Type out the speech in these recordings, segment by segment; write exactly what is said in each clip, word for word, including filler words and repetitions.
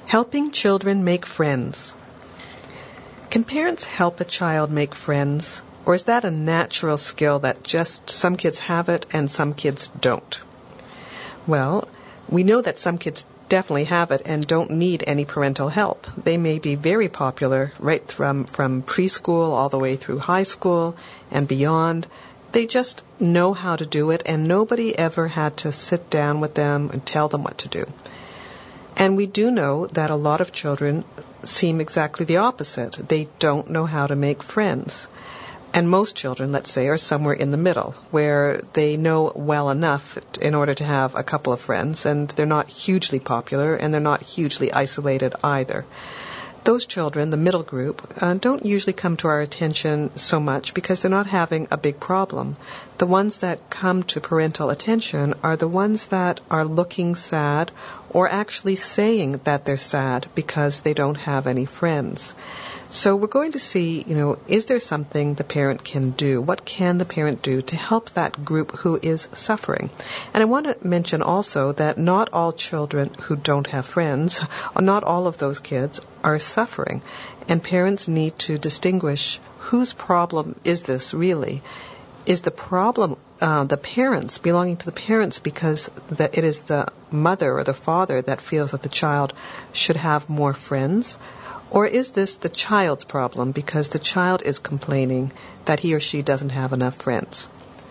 Helping children make friends. Can parents help a child make friends, or is that a natural skill that just some kids have it and some kids don't? Well, we know that some kids definitely have it and don't need any parental help. They may be very popular right from, from preschool all the way through high school and beyond. They just know how to do it, and nobody ever had to sit down with them and tell them what to do. And we do know that a lot of children seem exactly the opposite. They don't know how to make friends. And most children, let's say, are somewhere in the middle, where they know well enough in order to have a couple of friends, and they're not hugely popular, and they're not hugely isolated either. Those children, the middle group, uh, don't usually come to our attention so much because they're not having a big problem. The ones that come to parental attention are the ones that are looking sad or actually saying that they're sad because they don't have any friends. So we're going to see, you know, is there something the parent can do? What can the parent do to help that group who is suffering? And I want to mention also that not all children who don't have friends, or not all of those kids, are suffering. And parents need to distinguish whose problem is this really? Is the problem uh, the parents, belonging to the parents, because the, it is the mother or the father that feels that the child should have more friends? Or is this the child's problem because the child is complaining that he or she doesn't have enough friends?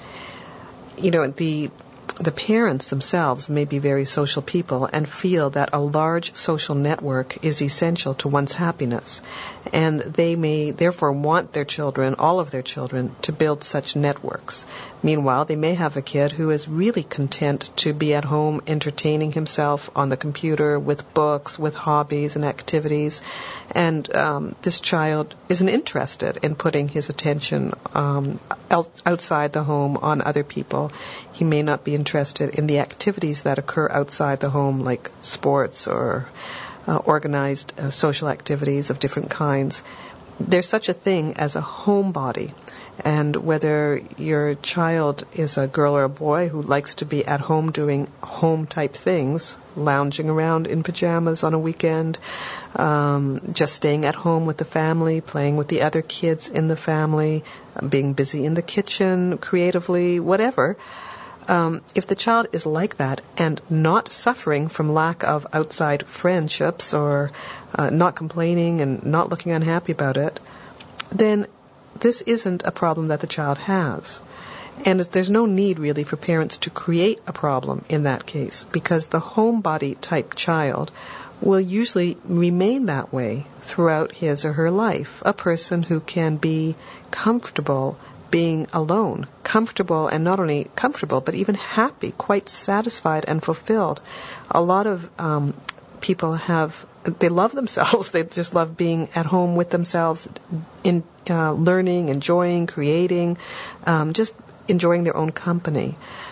You know, the the parents themselves may be very social people and feel that a large social network is essential to one's happiness. And they may therefore want their children, all of their children, to build such networks. Meanwhile, they may have a kid who is really content to be at home entertaining himself on the computer with books, with hobbies and activities. And um, this child isn't interested in putting his attention um, outside the home on other people. He may not be interested in the activities that occur outside the home, like sports or uh, organized uh, social activities of different kinds. There's such a thing as a homebody. And whether your child is a girl or a boy who likes to be at home doing home-type things, lounging around in pajamas on a weekend, um, just staying at home with the family, playing with the other kids in the family, being busy in the kitchen, creatively, whatever, Um, if the child is like that and not suffering from lack of outside friendships or uh, not complaining and not looking unhappy about it, then this isn't a problem that the child has. And there's no need really for parents to create a problem in that case, because the homebody type child will usually remain that way throughout his or her life, a person who can be comfortable being alone, comfortable, and not only comfortable, but even happy, quite satisfied and fulfilled. A lot of um, people have, they love themselves. They just love being at home with themselves, in uh, learning, enjoying, creating, um, just enjoying their own company.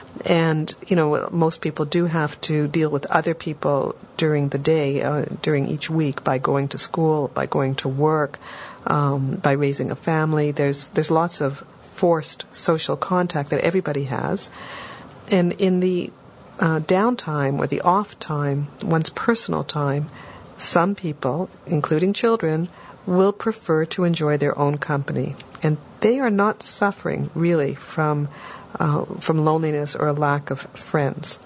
And, you know, most people do have to deal with other people during the day, uh, during each week, by going to school, by going to work, um, by raising a family. There's there's lots of forced social contact that everybody has. And in the uh, downtime or the off time, one's personal time, some people, including children, will prefer to enjoy their own company. And they are not suffering, really, from uh, from loneliness or a lack of friends.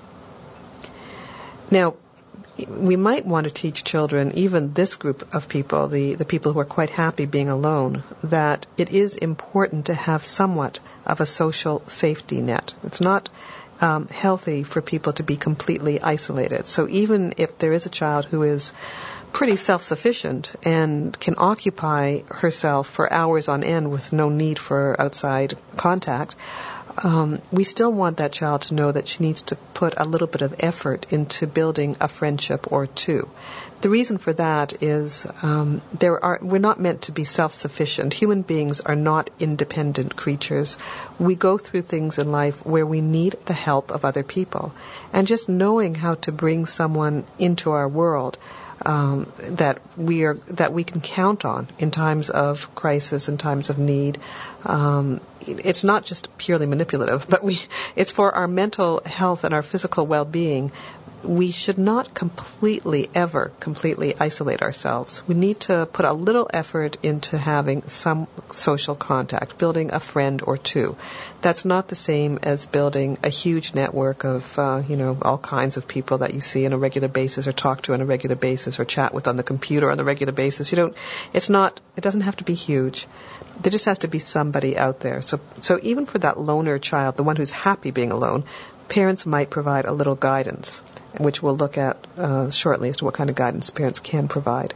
Now, we might want to teach children, even this group of people, the, the people who are quite happy being alone, that it is important to have somewhat of a social safety net. It's not um, healthy for people to be completely isolated. So even if there is a child who is pretty self-sufficient and can occupy herself for hours on end with no need for outside contact, Um, we still want that child to know that she needs to put a little bit of effort into building a friendship or two. The reason for that is um, there are we're not meant to be self-sufficient. Human beings are not independent creatures. We go through things in life where we need the help of other people. And just knowing how to bring someone into our world Um, that we are that we can count on in times of crisis and times of need. Um, it's not just purely manipulative, but we it's for our mental health and our physical well-being. we should not completely, ever completely isolate ourselves. We need to put a little effort into having some social contact, building a friend or two. That's not the same as building a huge network of, uh, you know, all kinds of people that you see on a regular basis or talk to on a regular basis or chat with on the computer on a regular basis. You don't, it's not, it doesn't have to be huge. There just has to be somebody out there. So, so even for that loner child, the one who's happy being alone, parents might provide a little guidance, which we'll look at uh, shortly as to what kind of guidance parents can provide.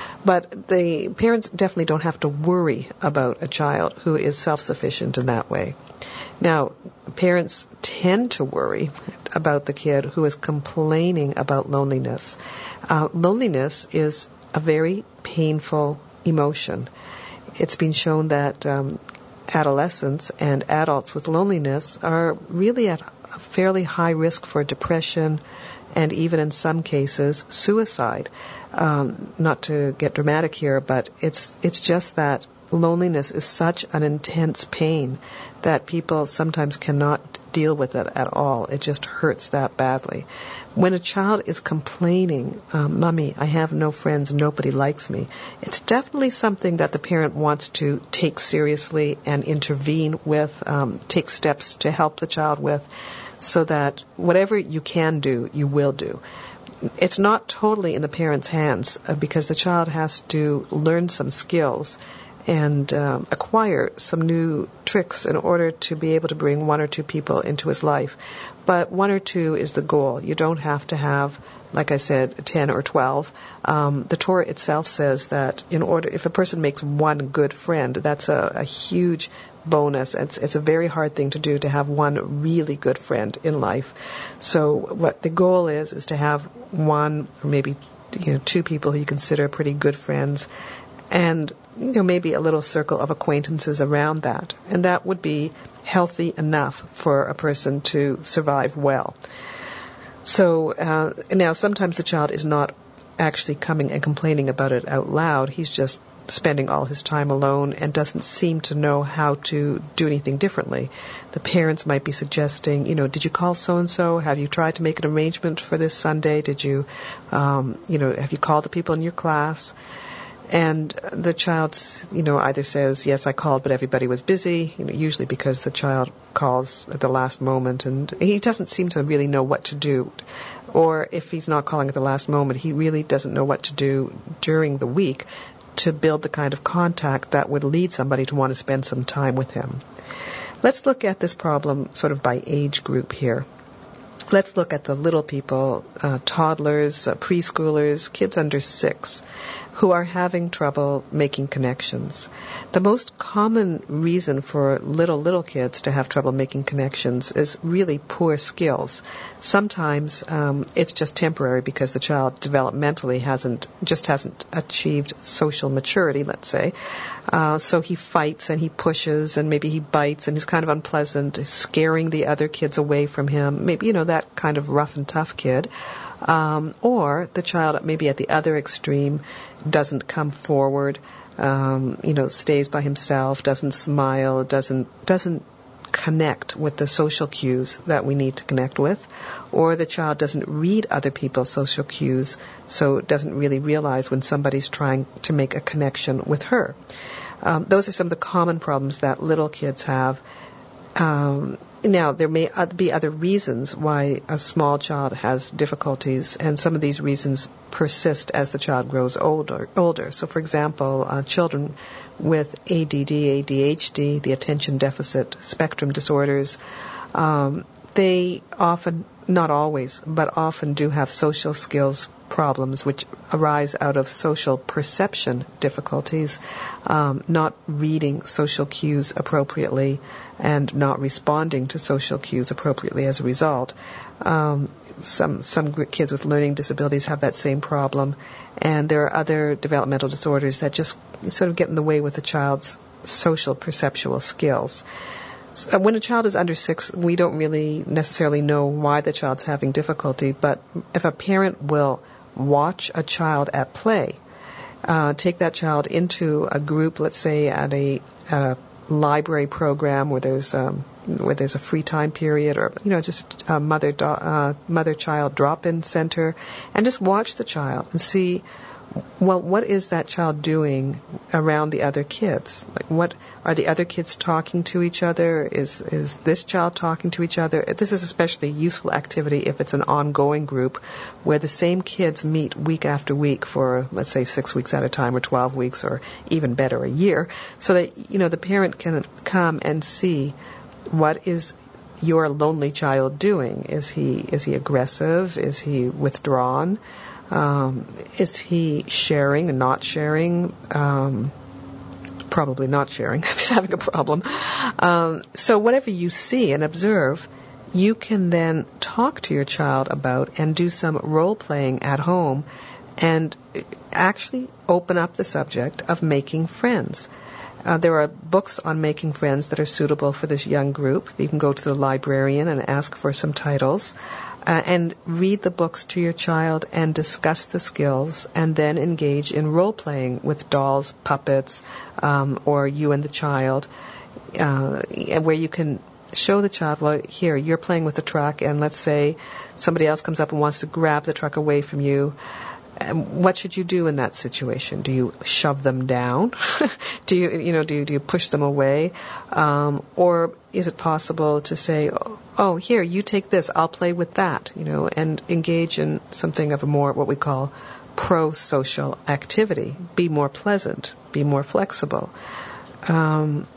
But the parents definitely don't have to worry about a child who is self-sufficient in that way. Now, parents tend to worry about the kid who is complaining about loneliness. Uh, loneliness is a very painful emotion. It's been shown that um, adolescents and adults with loneliness are really at a fairly high risk for depression and even in some cases suicide. Um, not to get dramatic here, but it's it's just that loneliness is such an intense pain that people sometimes cannot deal with it at all. It just hurts that badly. When a child is complaining, um, Mommy, I have no friends, nobody likes me, it's definitely something that the parent wants to take seriously and intervene with, um, take steps to help the child with, so that whatever you can do, you will do. It's not totally in the parent's hands uh, because the child has to learn some skills and um, acquire some new tricks in order to be able to bring one or two people into his life. But one or two is the goal. You don't have to have, like I said, ten or twelve. Um, the Torah itself says that in order, if a person makes one good friend, that's a, a huge bonus. It's, it's a very hard thing to do, to have one really good friend in life. So what the goal is, is to have one or maybe you know, two people who you consider pretty good friends, and you know maybe a little circle of acquaintances around that, and that would be healthy enough for a person to survive well. So uh, now sometimes the child is not actually coming and complaining about it out loud. He's just spending all his time alone and doesn't seem to know how to do anything differently. The parents might be suggesting, you know, did you call so-and-so? Have you tried to make an arrangement for this Sunday? Did you, um, you know, have you called the people in your class? And the child, you know, either says, yes, I called, but everybody was busy, you know, usually because the child calls at the last moment and he doesn't seem to really know what to do. Or if he's not calling at the last moment, he really doesn't know what to do during the week to build the kind of contact that would lead somebody to want to spend some time with him. Let's look at this problem sort of by age group here. Let's look at the little people, uh, toddlers, uh, preschoolers, kids under six, who are having trouble making connections. The most common reason for little, little kids to have trouble making connections is really poor skills. Sometimes um, it's just temporary because the child developmentally hasn't, just hasn't achieved social maturity, let's say. Uh, so he fights and he pushes and maybe he bites and he's kind of unpleasant, scaring the other kids away from him. Maybe, you know, that kind of rough and tough kid. Um, or the child maybe at the other extreme doesn't come forward, um, you know, stays by himself, doesn't smile, doesn't doesn't connect with the social cues that we need to connect with, or the child doesn't read other people's social cues, so doesn't really realize when somebody's trying to make a connection with her. Um, those are some of the common problems that little kids have. Um, now, there may be other reasons why a small child has difficulties, and some of these reasons persist as the child grows older. older. So, for example, uh, children with A D D, A D H D, the attention deficit spectrum disorders, um, they often, not always, but often do have social skills problems which arise out of social perception difficulties, um, not reading social cues appropriately and not responding to social cues appropriately as a result. Um, some some kids with learning disabilities have that same problem, and there are other developmental disorders that just sort of get in the way with the child's social perceptual skills. When a child is under six, we don't really necessarily know why the child's having difficulty, but if a parent will watch a child at play, uh, take that child into a group, let's say at a, at a library program where there's um, where there's a free time period, or you know, just a mother do- uh, mother child drop-in center, and just watch the child and see, well, what is that child doing around the other kids? Like, what are the other kids talking to each other? Is is this child talking to each other? This is especially a useful activity if it's an ongoing group where the same kids meet week after week for, let's say, six weeks at a time, or twelve weeks, or even better, a year, so that, you know, the parent can come and see, what is your lonely child doing? Is he is he aggressive? Is he withdrawn? Um, is he sharing and not sharing? Um, probably not sharing if he's having a problem. Um, so whatever you see and observe, you can then talk to your child about and do some role-playing at home and actually open up the subject of making friends. Uh, there are books on making friends that are suitable for this young group. You can go to the librarian and ask for some titles, uh, and read the books to your child and discuss the skills, and then engage in role-playing with dolls, puppets, um, or you and the child, uh, where you can show the child, well, here, you're playing with the truck, and let's say somebody else comes up and wants to grab the truck away from you. What should you do in that situation? Do you shove them down? do you, you know, do you, do you push them away? Um, or is it possible to say, oh, here, you take this, I'll play with that, you know, and engage in something of a more, what we call, pro-social activity. Be more pleasant, be more flexible. Um,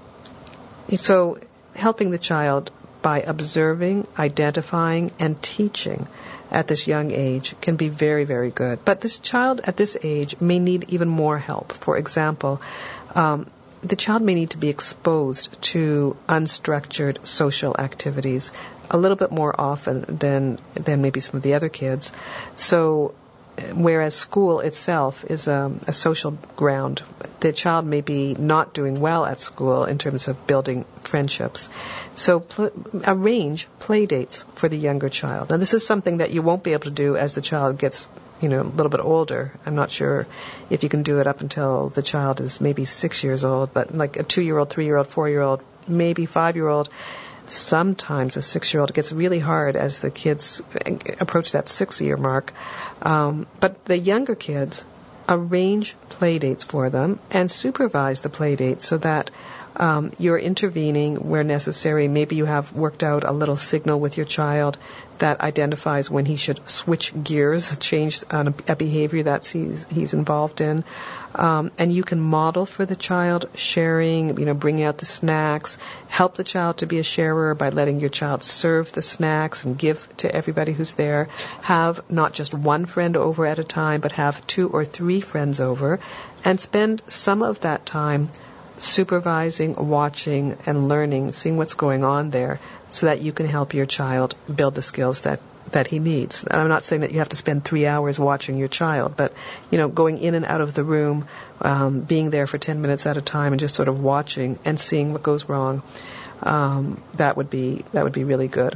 so helping the child by observing, identifying, and teaching at this young age can be very, very good. But this child at this age may need even more help. For example, um, the child may need to be exposed to unstructured social activities a little bit more often than than maybe some of the other kids. So whereas school itself is a, a social ground, the child may be not doing well at school in terms of building friendships. So pl- arrange play dates for the younger child. Now, this is something that you won't be able to do as the child gets, you know, a little bit older. I'm not sure if you can do it up until the child is maybe six years old, but like a two-year-old, three-year-old, four-year-old, maybe five-year-old, sometimes a six-year-old, it gets really hard as the kids approach that six-year mark. Um, but the younger kids, arrange play dates for them and supervise the play dates so that um, you're intervening where necessary. Maybe you have worked out a little signal with your child that identifies when he should switch gears, change on a, a behavior that he's, he's involved in. Um, and you can model for the child sharing, you know, bringing out the snacks, help the child to be a sharer by letting your child serve the snacks and give to everybody who's there. Have not just one friend over at a time, but have two or three friends over, and spend some of that time supervising, watching, and learning, seeing what's going on there, so that you can help your child build the skills that, that he needs. And I'm not saying that you have to spend three hours watching your child, but, you know, going in and out of the room, um, being there for ten minutes at a time and just sort of watching and seeing what goes wrong, um, that would be, that would be really good.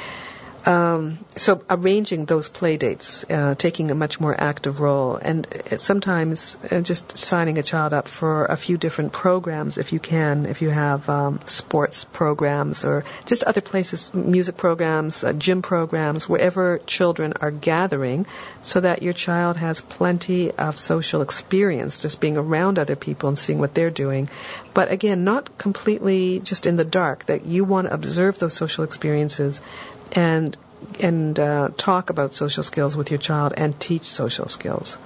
Um, so arranging those play dates, uh, taking a much more active role, and sometimes uh, just signing a child up for a few different programs if you can, if you have um, sports programs or just other places, music programs, uh, gym programs, wherever children are gathering, so that your child has plenty of social experience, just being around other people and seeing what they're doing. But again, not completely just in the dark, that you want to observe those social experiences and and uh, talk about social skills with your child and teach social skills.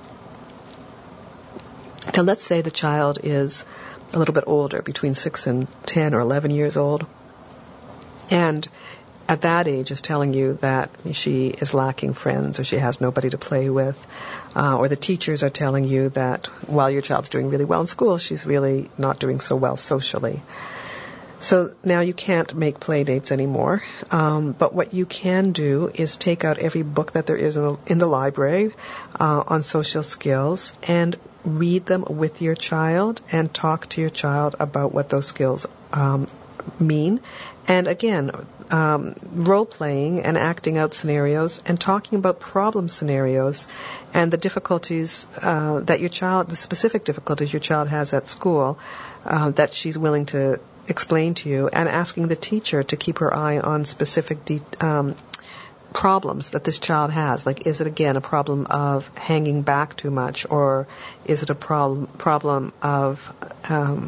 Now, let's say the child is a little bit older, between six and ten or eleven years old, and at that age is telling you that she is lacking friends or she has nobody to play with, uh, or the teachers are telling you that while your child's doing really well in school, she's really not doing so well socially. So now you can't make play dates anymore, um, but what you can do is take out every book that there is in the, in the library uh, on social skills and read them with your child and talk to your child about what those skills um, mean. And again, um, role-playing and acting out scenarios and talking about problem scenarios and the difficulties uh, that your child, the specific difficulties your child has at school uh, that she's willing to explain to you, and asking the teacher to keep her eye on specific de- um, problems that this child has. Like, is it, again, a problem of hanging back too much, or is it a problem problem of um,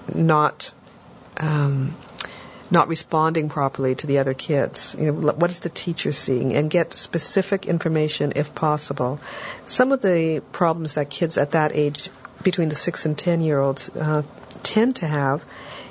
not um, not responding properly to the other kids? You know, what is the teacher seeing? And get specific information if possible. Some of the problems that kids at that age, between the six and ten year olds, uh, tend to have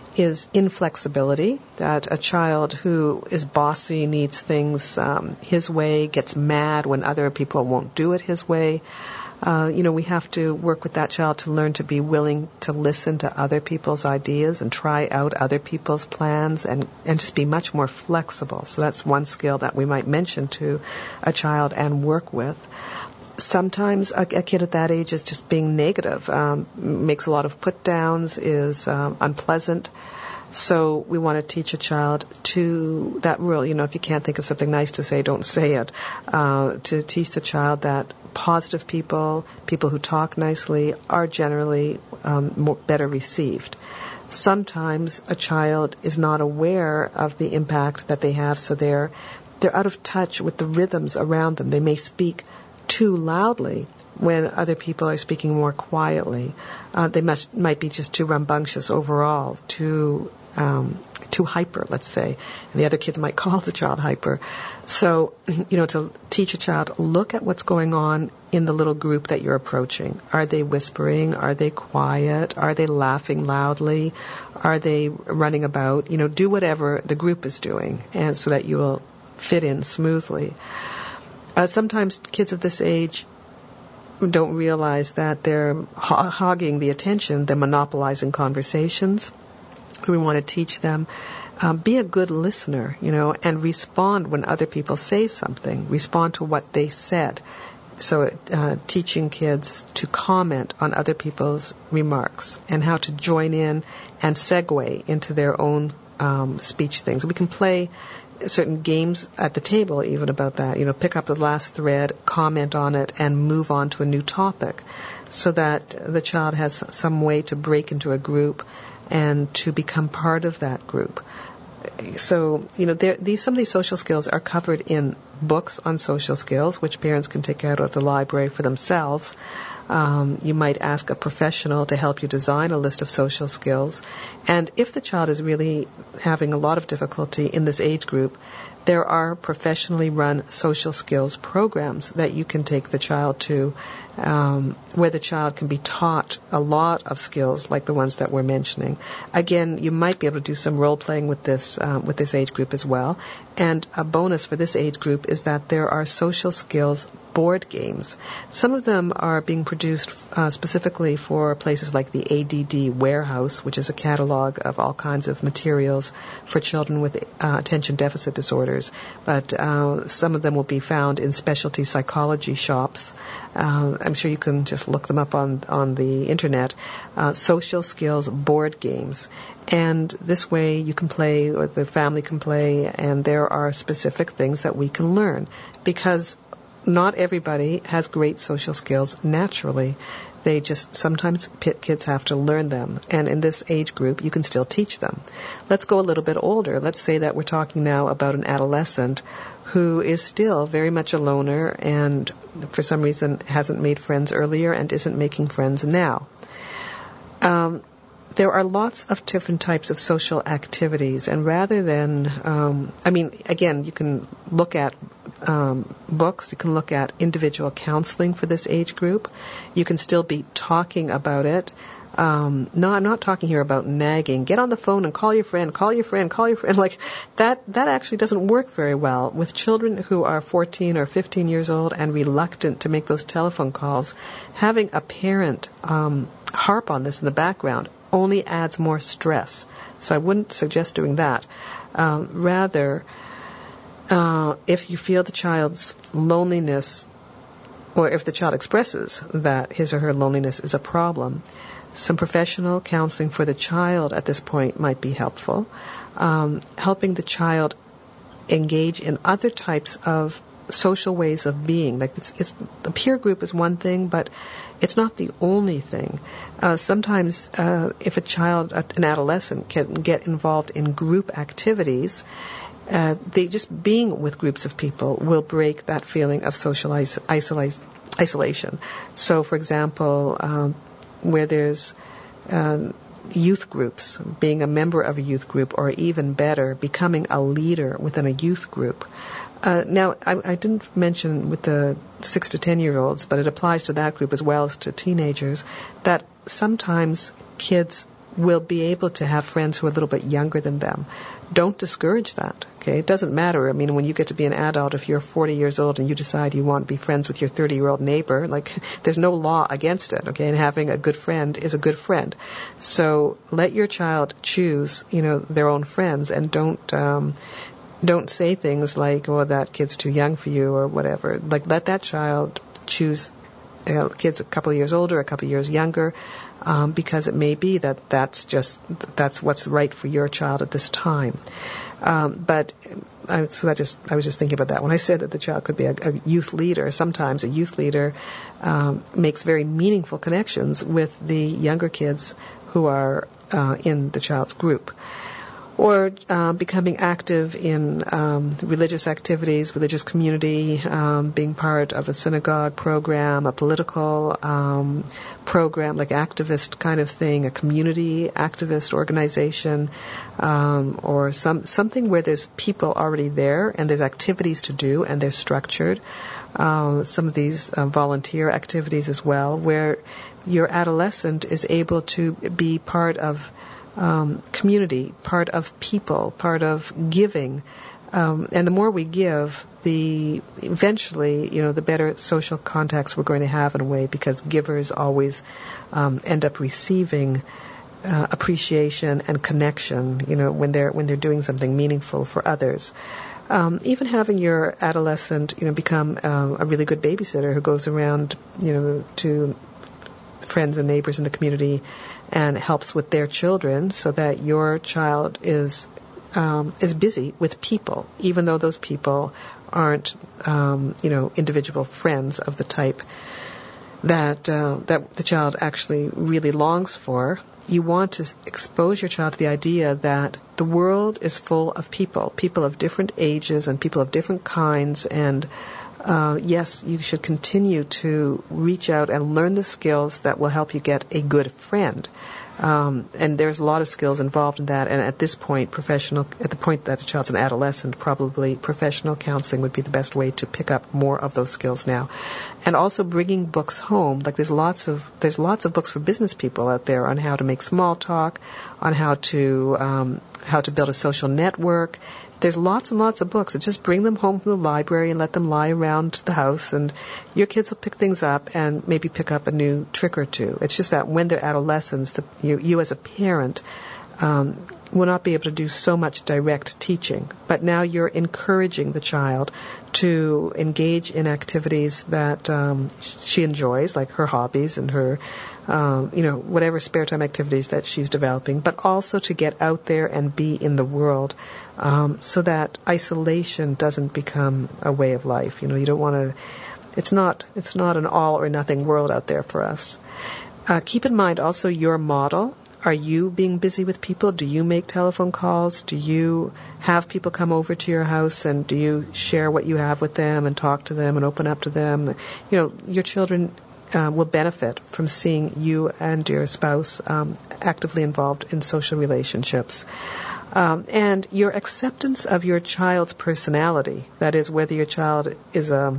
is inflexibility, that a child who is bossy, needs things um, his way, gets mad when other people won't do it his way. Uh, you know, we have to work with that child to learn to be willing to listen to other people's ideas and try out other people's plans, and, and just be much more flexible. So that's one skill that we might mention to a child and work with. Sometimes a, a kid at that age is just being negative, um, makes a lot of put-downs, is um, unpleasant. So we want to teach a child to that rule. You know, if you can't think of something nice to say, don't say it. Uh, to teach the child that positive people, people who talk nicely, are generally um, more, better received. Sometimes a child is not aware of the impact that they have, so they're they're out of touch with the rhythms around them. They may speak too loudly when other people are speaking more quietly. Uh, they must, might be just too rambunctious overall, too um, too hyper, let's say. And the other kids might call the child hyper. So, you know, to teach a child, look at what's going on in the little group that you're approaching. Are they whispering? Are they quiet? Are they laughing loudly? Are they running about? You know, do whatever the group is doing, and so that you will fit in smoothly. Uh, sometimes kids of this age don't realize that they're ho- hogging the attention, they're monopolizing conversations. We want to teach them, um, be a good listener, you know, and respond when other people say something. Respond to what they said. So uh, teaching kids to comment on other people's remarks and how to join in and segue into their own um, speech things. We can play certain games at the table even about that. You know, pick up the last thread, comment on it, and move on to a new topic, so that the child has some way to break into a group and to become part of that group. So, you know, there, these, some of these social skills are covered in books on social skills, which parents can take out of the library for themselves. Um, you might ask a professional to help you design a list of social skills. And if the child is really having a lot of difficulty in this age group, there are professionally run social skills programs that you can take the child to, um, where the child can be taught a lot of skills like the ones that we're mentioning. Again, you might be able to do some role playing with this um, with this age group as well. And a bonus for this age group is that there are social skills board games. Some of them are being produced uh, specifically for places like the A D D Warehouse, which is a catalog of all kinds of materials for children with uh, attention deficit disorders. But uh, some of them will be found in specialty psychology shops. Uh, I'm sure you can just look them up on, on the internet. Uh, social skills board games. And this way you can play, or the family can play, and there are specific things that we can learn. Because not everybody has great social skills naturally. They just, sometimes kids have to learn them. And in this age group, you can still teach them. Let's go a little bit older. Let's say that we're talking now about an adolescent who is still very much a loner and for some reason hasn't made friends earlier and isn't making friends now. Um, there are lots of different types of social activities, and rather than, um, I mean, again, you can look at um, books, you can look at individual counseling for this age group. You can still be talking about it. Um, no, I'm not talking here about nagging. Get on the phone and call your friend, call your friend, call your friend. Like that, that actually doesn't work very well with children who are fourteen or fifteen years old and reluctant to make those telephone calls. Having a parent um, harp on this in the background only adds more stress. So I wouldn't suggest doing that. Um, rather, uh, if you feel the child's loneliness or if the child expresses that his or her loneliness is a problem, some professional counseling for the child at this point might be helpful. Um, helping the child engage in other types of social ways of being. Like it's, it's the peer group is one thing, but it's not the only thing. Uh, sometimes, uh, if a child, an adolescent, can get involved in group activities, uh, they just being with groups of people will break that feeling of social is- isola- isolation. So, for example, um, where there's um, youth groups, being a member of a youth group, or even better, becoming a leader within a youth group. Uh, now, I, I didn't mention with the six to ten year olds, but it applies to that group as well as to teenagers, that sometimes kids will be able to have friends who are a little bit younger than them. Don't discourage that, okay? It doesn't matter. I mean, when you get to be an adult, if you're forty years old and you decide you want to be friends with your thirty-year-old neighbor, like, there's no law against it, okay? And having a good friend is a good friend. So let your child choose, you know, their own friends, and don't... Um, Don't say things like, "Oh, that kid's too young for you," or whatever. Like, let that child choose uh, kids a couple of years older, a couple of years younger, um, because it may be that that's just that's what's right for your child at this time. Um, but I, so that just I was just thinking about that when I said that the child could be a, a youth leader. Sometimes a youth leader um, makes very meaningful connections with the younger kids who are uh, in the child's group. Or uh, becoming active in um, religious activities, religious community, um, being part of a synagogue program, a political um, program, like activist kind of thing, a community activist organization, um, or some something where there's people already there and there's activities to do and they're structured. Uh, some of these uh, volunteer activities as well, where your adolescent is able to be part of Um, community, part of people, part of giving. Um, and the more we give, the eventually, you know, the better social contacts we're going to have in a way, because givers always um, end up receiving uh, appreciation and connection, you know, when they're when they're doing something meaningful for others. Um, even having your adolescent, you know, become um, a really good babysitter who goes around, you know, to friends and neighbors in the community and helps with their children, so that your child is um, is busy with people, even though those people aren't, um, you know, individual friends of the type that uh, that the child actually really longs for. You want to expose your child to the idea that the world is full of people, people of different ages and people of different kinds, and Uh, yes, you should continue to reach out and learn the skills that will help you get a good friend. Um, and there's a lot of skills involved in that. And at this point, professional, at the point that the child's an adolescent, probably professional counseling would be the best way to pick up more of those skills now. And also bringing books home. Like there's lots of there's lots of books for business people out there on how to make small talk, on how to um, how to build a social network. There's lots and lots of books. So just bring them home from the library and let them lie around the house, and your kids will pick things up and maybe pick up a new trick or two. It's just that when they're adolescents, the, you, you as a parent um, will not be able to do so much direct teaching. But now you're encouraging the child to engage in activities that um, she enjoys, like her hobbies and her, um, you know, whatever spare time activities that she's developing, but also to get out there and be in the world, um, so that isolation doesn't become a way of life. You know, you don't want to. It's not. It's not an all or nothing world out there for us. Uh, keep in mind also your model. Are you being busy with people? Do you make telephone calls? Do you have people come over to your house, and do you share what you have with them and talk to them and open up to them? You know, your children uh, will benefit from seeing you and your spouse um, actively involved in social relationships. Um, and your acceptance of your child's personality, that is, whether your child is a,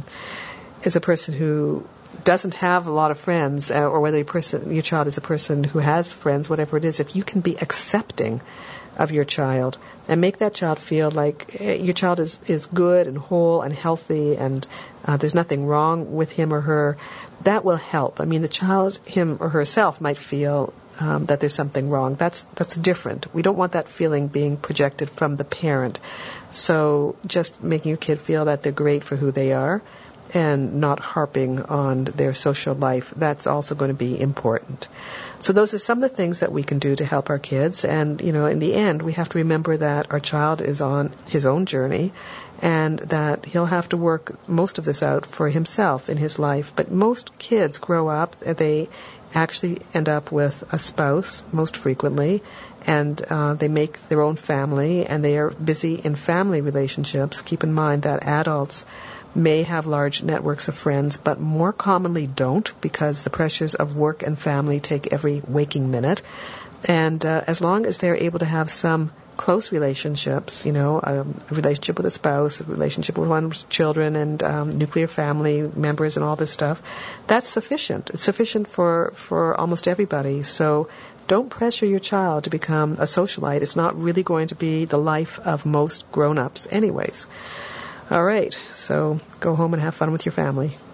is a person who doesn't have a lot of friends, uh, or whether your person, your child is a person who has friends, whatever it is, if you can be accepting of your child and make that child feel like uh, your child is, is good and whole and healthy and uh, there's nothing wrong with him or her, that will help. I mean, the child, him or herself, might feel um, that there's something wrong. That's that's different. We don't want that feeling being projected from the parent. So just making your kid feel that they're great for who they are, and not harping on their social life. That's also going to be important. So those are some of the things that we can do to help our kids. And, you know, in the end, we have to remember that our child is on his own journey and that he'll have to work most of this out for himself in his life. But most kids grow up, they actually end up with a spouse most frequently, and uh, they make their own family, and they are busy in family relationships. Keep in mind that adults may have large networks of friends, but more commonly don't, because the pressures of work and family take every waking minute. And uh, as long as they're able to have some close relationships, you know, um, a relationship with a spouse, a relationship with one's children, and um, nuclear family members and all this stuff, that's sufficient. It's sufficient for, for almost everybody. So don't pressure your child to become a socialite. It's not really going to be the life of most grown-ups anyways. All right, so go home and have fun with your family.